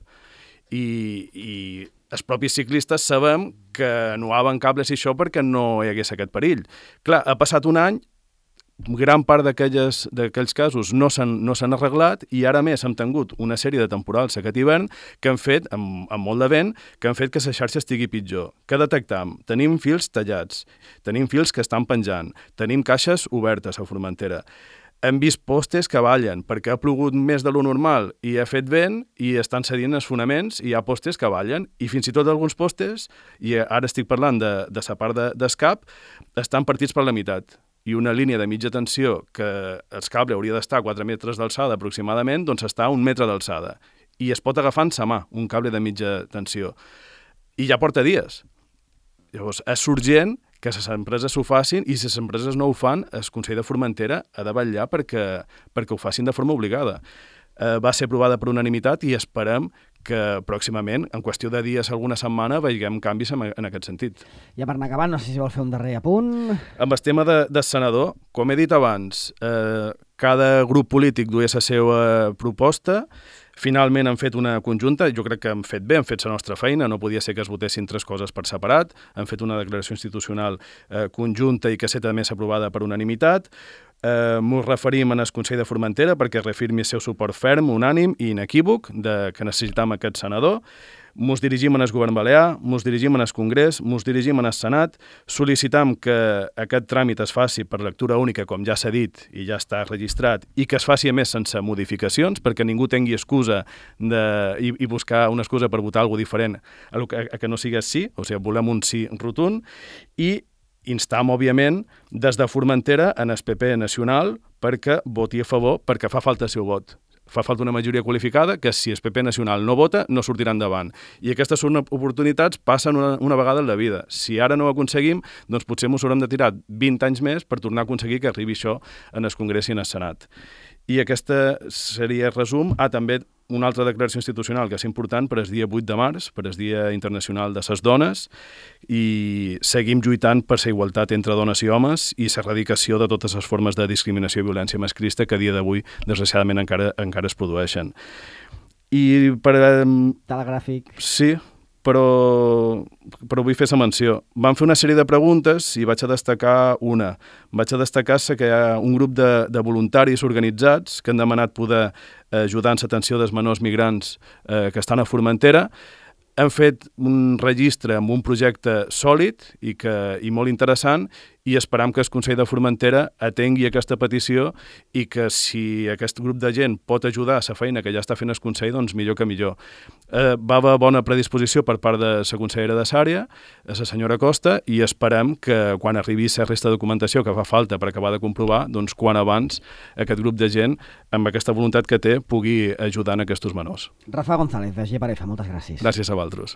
I, I els propis ciclistes sabem que anuaven cables i això perquè no hi hagués aquest perill. Clar, ha passat un any, gran part d'aquells casos no s'han no s'han arreglat i ara més hem tingut una sèrie de temporals aquest hivern que han fet, amb, amb molt de vent, que han fet que la xarxa estigui pitjor. Què detectam? Tenim fils tallats, tenim fils que estan penjant, tenim caixes obertes a Formentera. Hem vist postes que ballen perquè ha plogut més de lo normal i ha fet vent i estan cedint els fonaments i hi ha postes que ballen i fins i tot alguns postes, i ara estic parlant de, de la part de, d'escap, estan partits per la meitat. I una línia de mitja tensió que el cable hauria d'estar a quatre metres d'alçada aproximadament, doncs està a un metre d'alçada. I es pot agafar en sa mà, un cable de mitja tensió. I ja porta dies. Llavors, és urgent que les empreses ho facin i si les empreses no ho fan, el Consell de Formentera ha de vetllar perquè, perquè ho facin de forma obligada. Eh, va ser aprovada per unanimitat i esperem que pròximament, en qüestió de dies, alguna setmana, veiem canvis en, en aquest sentit. Ja per anar acabant, no sé si vol fer un darrer apunt. Amb el tema de, de senador, com he dit abans, eh, cada grup polític duia la seva proposta, finalment han fet una conjunta, jo crec que han fet bé, han fet la nostra feina, no podia ser que es votessin tres coses per separat, han fet una declaració institucional eh, conjunta i que ser també aprovada per unanimitat. Eh, Ens referim al Consell de Formentera perquè refirmi el seu suport ferm, unànim i inequívoc de que necessitam aquest senador. Ens dirigim al govern balear, ens dirigim al Congrés, ens dirigim al Senat, sol·licitam que aquest tràmit es faci per lectura única, com ja s'ha dit i ja està registrat, i que es faci a més sense modificacions, perquè ningú tingui excusa de, i, i buscar una excusa per votar alguna diferent a, lo que, a que no sigués sí, o sigui, volem un sí rotund, i instam, òbviament, des de Formentera en el P P nacional perquè voti a favor, perquè fa falta el seu vot. Fa falta una majoria qualificada que si el P P nacional no vota, no sortirà endavant. I aquestes són oportunitats, passen una, una vegada en la vida. Si ara no ho aconseguim, doncs potser ens haurem de tirar vint anys més per tornar a aconseguir que arribi això en el Congrés i en el Senat. I aquesta seria el resum. Ah, també una altra declaració institucional que és important per el dia vuit de març, per el Dia Internacional de les Dones, i seguim lluitant per la igualtat entre dones i homes i l'erradicació de totes les formes de discriminació i violència masclista que a dia d'avui, desgraciadament, encara, encara es produeixen. I per... Um, Telegràfic. Sí, però, però vull fer la menció. Vam fer una sèrie de preguntes i vaig a destacar una. Vaig a destacar que hi ha un grup de, de voluntaris organitzats que han demanat poder ajudar en l'atenció dels menors migrants eh, que estan a Formentera. Hem fet un registre amb un projecte sòlid i, que, i molt interessant i esperam que el Consell de Formentera atengui aquesta petició i que si aquest grup de gent pot ajudar a la feina que ja està fent el Consell, doncs millor que millor. Eh, va haver bona predisposició per part de la consellera de l'àrea, la senyora Costa, i esperem que quan arribi la resta de documentació que fa falta per acabar de comprovar, doncs quan abans aquest grup de gent, amb aquesta voluntat que té, pugui ajudar en aquests menors. Rafa González, de G Parefa, moltes gràcies. Gràcies a vosaltres.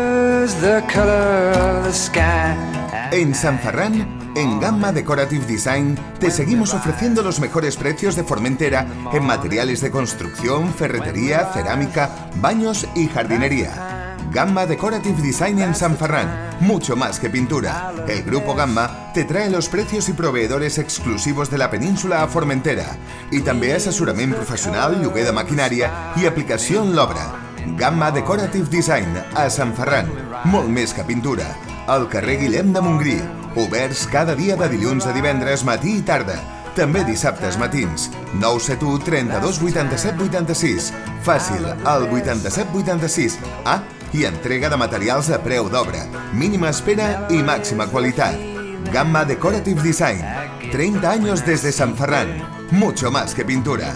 En San Ferran, en Gamma Decorative Design, te seguimos ofreciendo los mejores precios de Formentera en materiales de construcción, ferretería, cerámica, baños y jardinería. Gamma Decorative Design en San Ferran, mucho más que pintura. El Grupo Gamma te trae los precios y proveedores exclusivos de la península a Formentera y també assessorament professional, lloguer de maquinària i aplicació en l'obra. Gamma Decorative Design a Sant Ferran, molt més que pintura. Al carrer Guillem de Montgrí, oberts cada dia de dilluns a divendres matí i tarda. També dissabtes matins, nou set u trenta-dos vuitanta-set vuitanta-sis. Fàcil, al vuitanta-set vuitanta-sis. Ah, i entrega de materials a preu d'obra. Mínima espera i màxima qualitat. Gamma Decorative Design. treinta años desde San Ferran. Mucho más que pintura.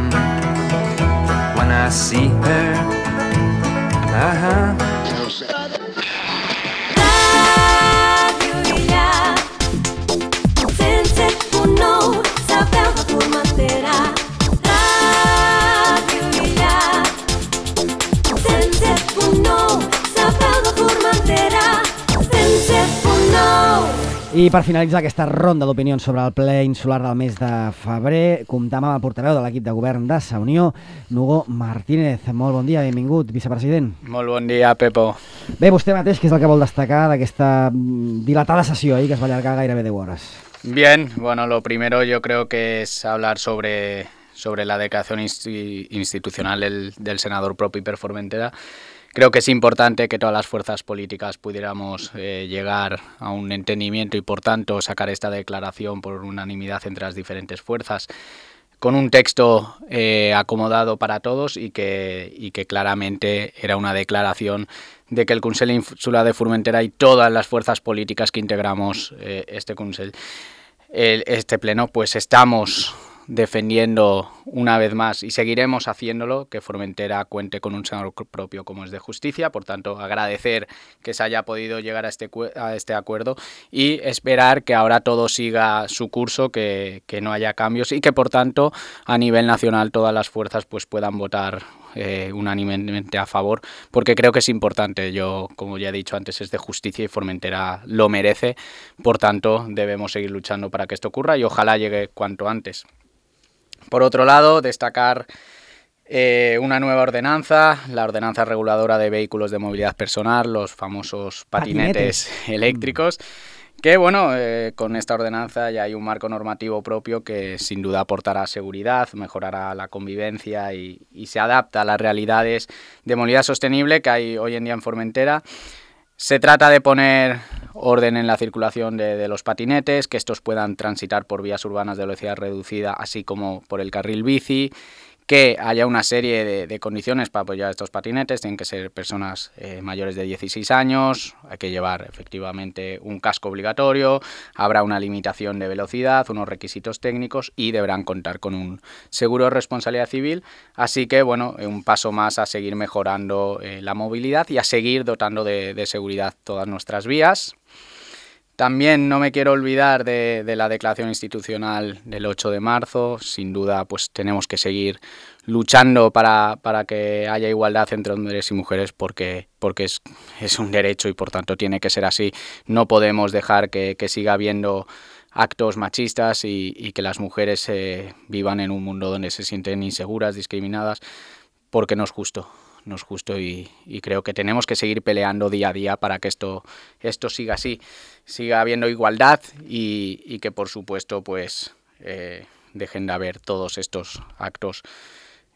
When I see her, uh-huh. I per finalitzar aquesta ronda d'opinions sobre el ple insular del mes de febrer, comptam amb el portaveu de l'equip de govern de Sa Unió, Nugo Martínez. Molt bon dia, benvingut, vicepresident. Molt bon dia, Pepo. Bé, vostè mateix, què és el que vol destacar d'aquesta dilatada sessió ahir que es va allargar gairebé deu hores? Bien, bueno, lo primero yo creo que es hablar sobre, sobre la declaración insti- institucional del, del senador pro Piper Formentera. Creo que es importante que todas las fuerzas políticas pudiéramos eh, llegar a un entendimiento y, por tanto, sacar esta declaración por unanimidad entre las diferentes fuerzas con un texto eh, acomodado para todos y que, y que claramente era una declaración de que el Consell Insular de Formentera y todas las fuerzas políticas que integramos eh, este Consell, el, este pleno, pues estamos defendiendo una vez más y seguiremos haciéndolo, que Formentera cuente con un senador propio como es de justicia. Por tanto, agradecer que se haya podido llegar a este, a este acuerdo y esperar que ahora todo siga su curso, que, que no haya cambios y que, por tanto, a nivel nacional todas las fuerzas pues puedan votar eh, unánimemente a favor, porque creo que es importante. Yo, como ya he dicho antes, es de justicia y Formentera lo merece. Por tanto, debemos seguir luchando para que esto ocurra y ojalá llegue cuanto antes. Por otro lado, destacar eh, una nueva ordenanza, la ordenanza reguladora de vehículos de movilidad personal, los famosos patinetes, patinetes. eléctricos, que bueno, eh, con esta ordenanza ya hay un marco normativo propio que sin duda aportará seguridad, mejorará la convivencia y, y se adapta a las realidades de movilidad sostenible que hay hoy en día en Formentera. Se trata de poner orden en la circulación de, de los patinetes, que estos puedan transitar por vías urbanas de velocidad reducida, así como por el carril bici, que haya una serie de, de condiciones para apoyar estos patinetes. Tienen que ser personas eh, mayores de dieciséis años, hay que llevar efectivamente un casco obligatorio, habrá una limitación de velocidad, unos requisitos técnicos y deberán contar con un seguro de responsabilidad civil. Así que, bueno, un paso más a seguir mejorando eh, la movilidad y a seguir dotando de, de seguridad todas nuestras vías. También no me quiero olvidar de, de la declaración institucional del ocho de marzo. Sin duda, pues tenemos que seguir luchando para, para que haya igualdad entre hombres y mujeres, porque, porque es, es un derecho y por tanto tiene que ser así. No podemos dejar que, que siga habiendo actos machistas y, y que las mujeres eh, vivan en un mundo donde se sienten inseguras, discriminadas, porque no es justo. No es justo y, y creo que tenemos que seguir peleando día a día para que esto, esto siga así, siga habiendo igualdad y, y que por supuesto pues eh, dejen de haber todos estos actos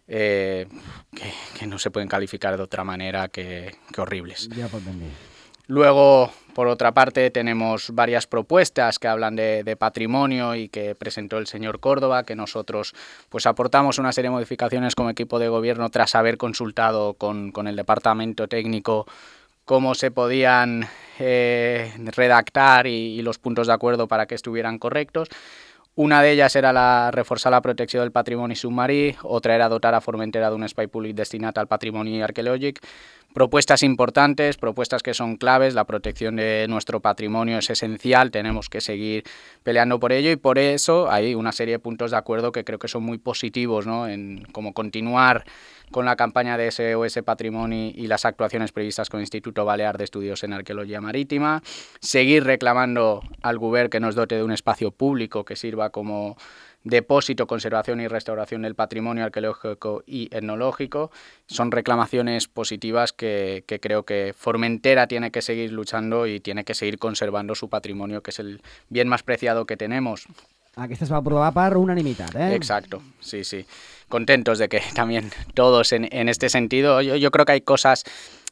eh, que, que no se pueden calificar de otra manera que, que horribles. Ja pot ben dir. Luego, por otra parte, tenemos varias propuestas que hablan de, de patrimonio y que presentó el señor Córdoba, que nosotros pues aportamos una serie de modificaciones como equipo de gobierno tras haber consultado con, con el departamento técnico cómo se podían eh, redactar y, y los puntos de acuerdo para que estuvieran correctos. Una de ellas era la reforçar la protecció del patrimoni submarí, otra era dotar a Formentera d'un espai públic destinat al patrimoni arqueològic. Propuestas importantes, propuestas que son claves, la protección de nuestro patrimonio es esencial, tenemos que seguir peleando por ello y por eso hay una serie de puntos de acuerdo que creo que son muy positivos, ¿no? En como continuar con la campaña de S O S Patrimoni y las actuaciones previstas con el Instituto Balear de Estudios en Arqueología Marítima, seguir reclamando al Govern que nos dote de un espacio público que sirva como depósito, conservación y restauración del patrimonio arqueológico y etnológico. Son reclamaciones positivas que, que creo que Formentera tiene que seguir luchando y tiene que seguir conservando su patrimonio, que es el bien más preciado que tenemos. Aquesta es va aprovar per unanimitat, eh? Exacto, sí, sí. Contentos de que también todos en, en este sentido, yo, yo creo que hay cosas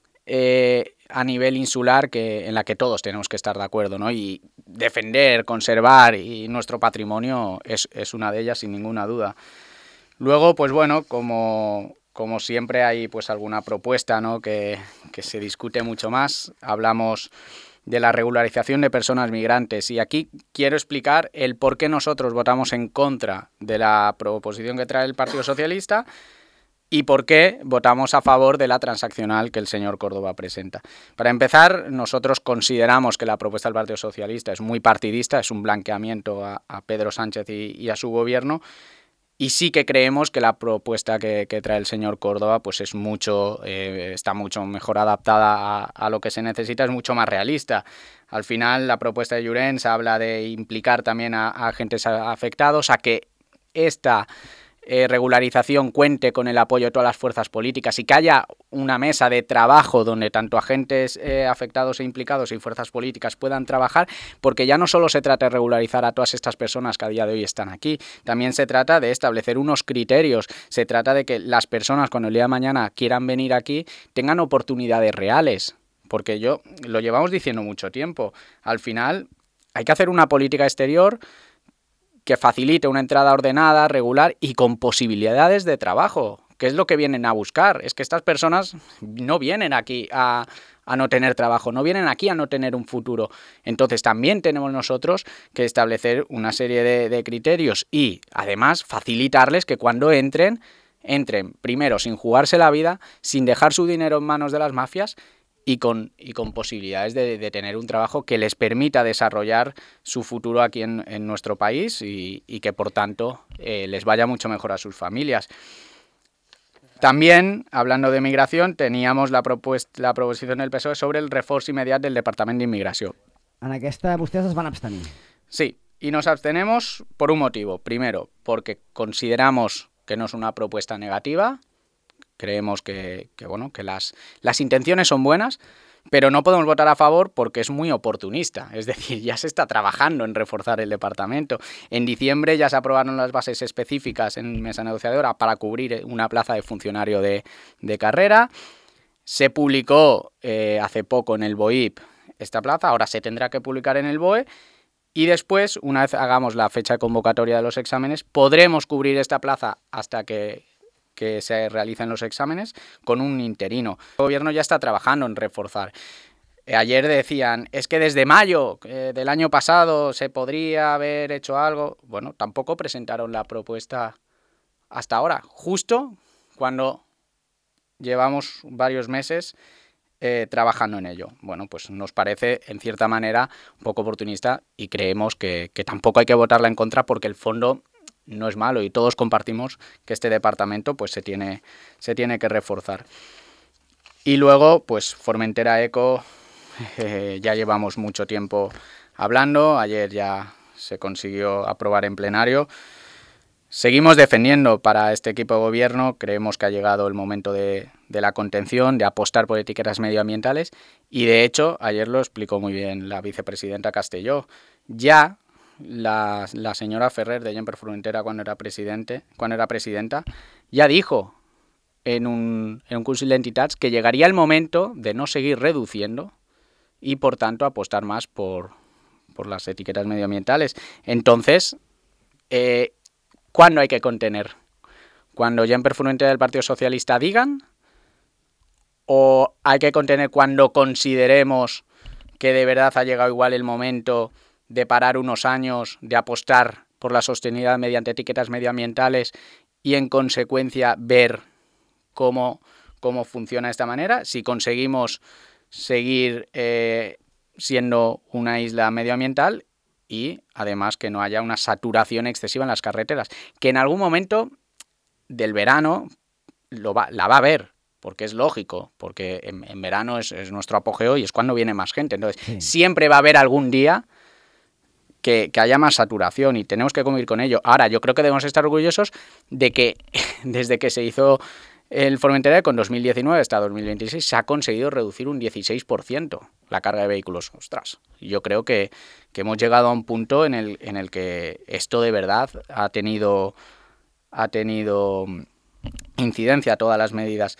eh, a nivel insular que en la que todos tenemos que estar de acuerdo, ¿no? Y defender, conservar y nuestro patrimonio es, es una de ellas sin ninguna duda. Luego, pues bueno, como, como siempre hay pues alguna propuesta, ¿no? que, que se discute mucho más. Hablamos de la regularización de personas migrantes y aquí quiero explicar el por qué nosotros votamos en contra de la proposición que trae el Partido Socialista y por qué votamos a favor de la transaccional que el señor Córdoba presenta. Para empezar, nosotros consideramos que la propuesta del Partido Socialista es muy partidista, es un blanqueamiento a, a Pedro Sánchez y, y a su gobierno, y sí que creemos que la propuesta que, que trae el señor Córdoba pues es mucho, eh, está mucho mejor adaptada a, a lo que se necesita, es mucho más realista. Al final, la propuesta de Llorens habla de implicar también a, a agentes afectados, a que esta Eh, regularización cuente con el apoyo de todas las fuerzas políticas y que haya una mesa de trabajo donde tanto agentes eh, afectados e implicados y fuerzas políticas puedan trabajar, porque ya no solo se trata de regularizar a todas estas personas que a día de hoy están aquí, también se trata de establecer unos criterios, se trata de que las personas cuando el día de mañana quieran venir aquí tengan oportunidades reales, porque yo lo llevamos diciendo mucho tiempo, al final hay que hacer una política exterior que facilite una entrada ordenada, regular y con posibilidades de trabajo, que es lo que vienen a buscar. Es que estas personas no vienen aquí a, a no tener trabajo, no vienen aquí a no tener un futuro. Entonces también tenemos nosotros que establecer una serie de, de criterios y además facilitarles que cuando entren, entren primero sin jugarse la vida, sin dejar su dinero en manos de las mafias y con, y con posibilidades de, de tener un trabajo que les permita desarrollar su futuro aquí en, en nuestro país y, y que, por tanto, eh, les vaya mucho mejor a sus familias. También, hablando de migración, teníamos la, propuesta, la proposición del P S O E sobre el reforç immediat del Departament d'Immigració. En aquesta vostès es van abstenir. Sí, y nos abstenemos por un motivo. Primero, porque consideramos que no es una propuesta negativa. Creemos que, que, bueno, que las, las intenciones son buenas, pero no podemos votar a favor porque es muy oportunista. Es decir, ya se está trabajando en reforzar el departamento. En diciembre ya se aprobaron las bases específicas en mesa negociadora para cubrir una plaza de funcionario de, de carrera. Se publicó eh, hace poco en el B O I P esta plaza, ahora se tendrá que publicar en el B O E. Y después, una vez hagamos la fecha de convocatoria de los exámenes, podremos cubrir esta plaza hasta que... que se realicen los exámenes con un interino. El gobierno ya está trabajando en reforzar. Eh, ayer decían, es que desde mayo eh, del año pasado se podría haber hecho algo. Bueno, tampoco presentaron la propuesta hasta ahora, justo cuando llevamos varios meses eh, trabajando en ello. Bueno, pues nos parece en cierta manera un poco oportunista y creemos que, que tampoco hay que votarla en contra porque el fondo no es malo y todos compartimos que este departamento pues se tiene, se tiene que reforzar. Y luego, pues Formentera Eco, eh, ya llevamos mucho tiempo hablando, ayer ya se consiguió aprobar en plenario. Seguimos defendiendo para este equipo de gobierno, creemos que ha llegado el momento de, de la contención, de apostar por etiquetas medioambientales y de hecho, ayer lo explicó muy bien la vicepresidenta Castelló, ya La, la señora Ferrer de Gent per Formentera cuando era presidente, cuando era presidenta, ya dijo en un, en un Consell d'Entitats que llegaría el momento de no seguir reduciendo y, por tanto, apostar más por, por las etiquetas medioambientales. Entonces, eh, ¿cuándo hay que contener? ¿Cuando ya en Formentera del Partido Socialista digan? ¿O hay que contener cuando consideremos que de verdad ha llegado igual el momento de parar unos años, de apostar por la sostenibilidad mediante etiquetas medioambientales y, en consecuencia, ver cómo, cómo funciona de esta manera? Si conseguimos seguir eh, siendo una isla medioambiental y, además, que no haya una saturación excesiva en las carreteras, que en algún momento del verano lo va, la va a haber, porque es lógico, porque en, en verano es, es nuestro apogeo y es cuando viene más gente. Entonces, sí. siempre va a haber algún día que, que haya más saturación y tenemos que convivir con ello. Ahora, yo creo que debemos estar orgullosos de que desde que se hizo el Formentera, con dos mil diecinueve hasta dos mil veintiséis, se ha conseguido reducir un dieciséis por ciento la carga de vehículos. Ostras, yo creo que, que hemos llegado a un punto en el, en el que esto de verdad ha tenido, ha tenido incidencia, todas las medidas.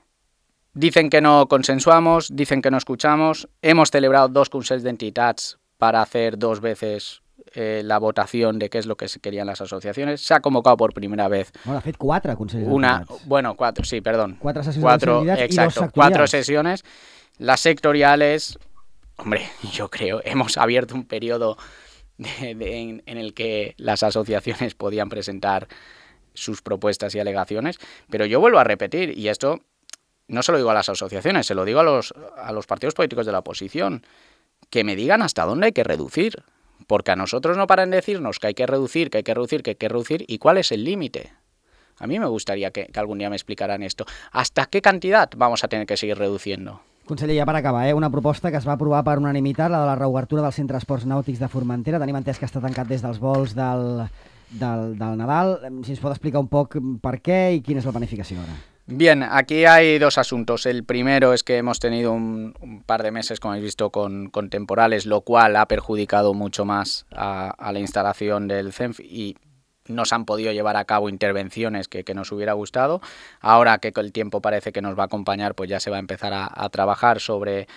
Dicen que no consensuamos, dicen que no escuchamos. Hemos celebrado dos Consells d'Entitats para hacer dos veces eh, la votación de qué es lo que querían las asociaciones. Se ha convocado por primera vez. Bueno, ha fet quatre Consells una, d'Entitats. Bueno, cuatro, sí, perdón. Cuatro sesiones cuatro, de exacto, y dos sectorials. Cuatro sesiones. Las sectoriales, hombre, yo creo, hemos abierto un periodo de, de, en, en el que las asociaciones podían presentar sus propuestas y alegaciones, pero yo vuelvo a repetir, y esto no se lo digo a las asociaciones, se lo digo a los, a los partidos políticos de la oposición, que me digan hasta dónde hay que reducir, porque a nosotros no paran de decirnos que hay que reducir, que hay que reducir, que hay que reducir, y cuál es el límite. A mí me gustaría que, que algún día me explicaran esto. ¿Hasta qué cantidad vamos a tener que seguir reduciendo? Conseller, ja per acabar, eh? una proposta que es va aprovar per unanimitat, la de la reobertura del Centre d'Esports Nàutics de Formentera. Tenim entès que està tancat des dels vols del, del, del Nadal. Si ens pot explicar un poc per què i quina és la planificació ara. Bien, aquí hay dos asuntos. El primero es que hemos tenido un, un par de meses, como habéis visto, con, con temporales, lo cual ha perjudicado mucho más a, a la instalación del C E N F y no se han podido llevar a cabo intervenciones que, que nos hubiera gustado. Ahora que el tiempo parece que nos va a acompañar, pues ya se va a empezar a, a trabajar sobre,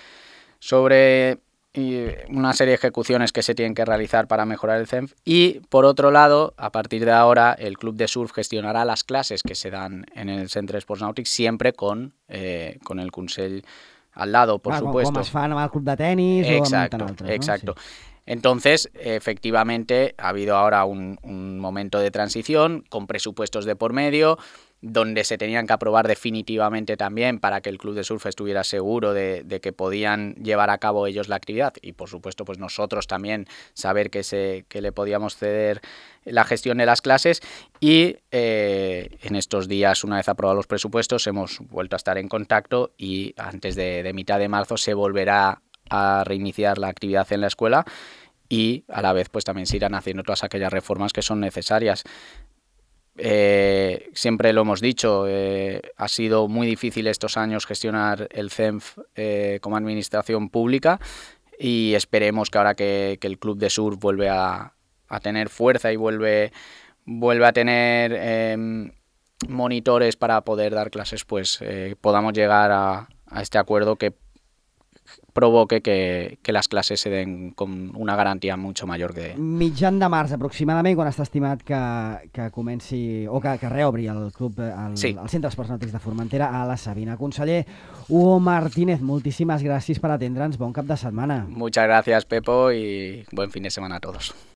sobre y una serie de ejecuciones que se tienen que realizar para mejorar el C E N F. Y, por otro lado, a partir de ahora, el Club de Surf gestionará las clases que se dan en el Centre d'Esports Nàutics, siempre con, eh, con el Consell al lado, por claro, supuesto. Como es fan al club de tenis exacto, o altres, exacto. ¿no? Sí. Entonces, efectivamente, ha habido ahora un, un momento de transición con presupuestos de por medio, donde se tenían que aprobar definitivamente también para que el Club de Surf estuviera seguro de, de que podían llevar a cabo ellos la actividad y, por supuesto, pues nosotros también saber que, se, que le podíamos ceder la gestión de las clases y eh, en estos días, una vez aprobados los presupuestos, hemos vuelto a estar en contacto y antes de, de mitad de marzo se volverá a reiniciar la actividad en la escuela y a la vez pues también se irán haciendo todas aquellas reformas que son necesarias. Eh, siempre lo hemos dicho, eh, ha sido muy difícil estos años gestionar el C E N F eh, como administración pública y esperemos que ahora que, que el Club de Surf vuelve a, a tener fuerza y vuelve, vuelve a tener eh, monitores para poder dar clases, pues eh, podamos llegar a, a este acuerdo que provoque que, que les classes se den con una garantia mucho mayor que... Mitjan de març, aproximadament, quan està estimat que, que comenci, o que, que reobri el club, el, sí. el Centre d'Esports Nàutics de Formentera a la Sabina. Conseller Hugo Martínez, moltíssimes gràcies per atendre'ns. Bon cap de setmana. Muchas gracias, Pepo, y buen fin de semana a todos.